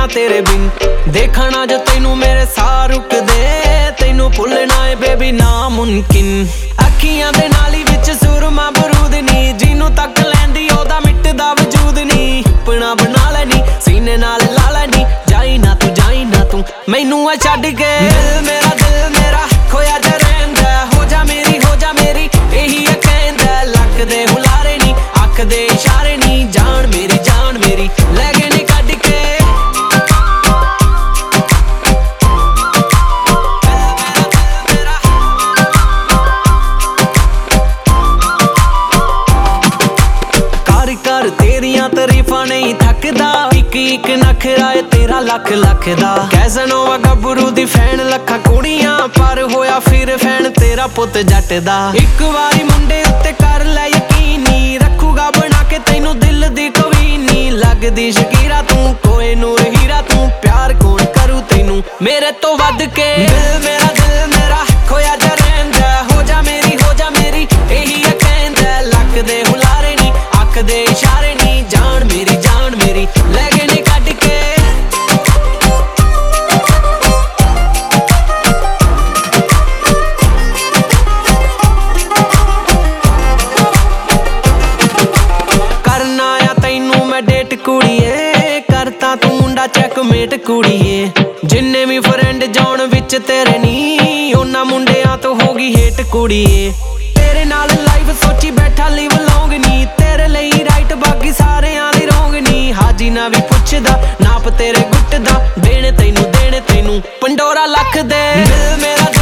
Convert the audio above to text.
ना तेरे बिन। देखा ना जो तैनू मेरे साह रुकदे, तैनू भुलना है बेबी नामुमकिन। अखियां दे नाली विच सुरमा बरूद नी, जिन्नू तक लैंदी ओदा मिटदा वजूद नी। अपना बना लैनी सीने नाल ला लैनी, जाई ना तू मैनू आ छड्ड के। दिल मेरा खोया जा रहिंदा, हो जा मेरी यही कहंदा। लक दे हुलारे नी, अख दे इशारे नी, जान मेरी लै गए नी कड्ड के। कर तेरियां तारीफां नहीं थकदा, एक नखरा है तेरा लख दा। कैसनोवा गबरू दी फैन लखा कुड़ियां, पर होया फिर फैन तेरा पुत जट दा। एक वारी मुंडे उत्ते कर लै यकीनी, रखूगा बना के तैनू दिल दी कवीनी। लगदी शकीरा तू कोई नूर हीरा तू, प्यार कौन करू तैनू मेरे तो वध के। दिल मेरा खोया जा रहिंदा, हो जा मेरी यही कहंदा। लक दे हुलारे नी, अख दे इशारे नी, जान मेरी लै गए नी कड्ड के। करना आ तैनू मैं डेट कुड़िए, करता तू मुंडा चेकमेट कुड़िए। जिन्ने भी फ्रेंड जौन विच तेरे नी, उन्हां मुंडियां तो होगी हेट कुड़िए। तेरे नाल लाइफ सोची बैठा लिव लौंग नी, तेरे ਲਈ राइट बाकी सारेयां दी रोंग नी। हाजी ना भी पुछदा नाप तेरे गुट दा, देने तैनू पंडोरा लख दे। दिल मेरा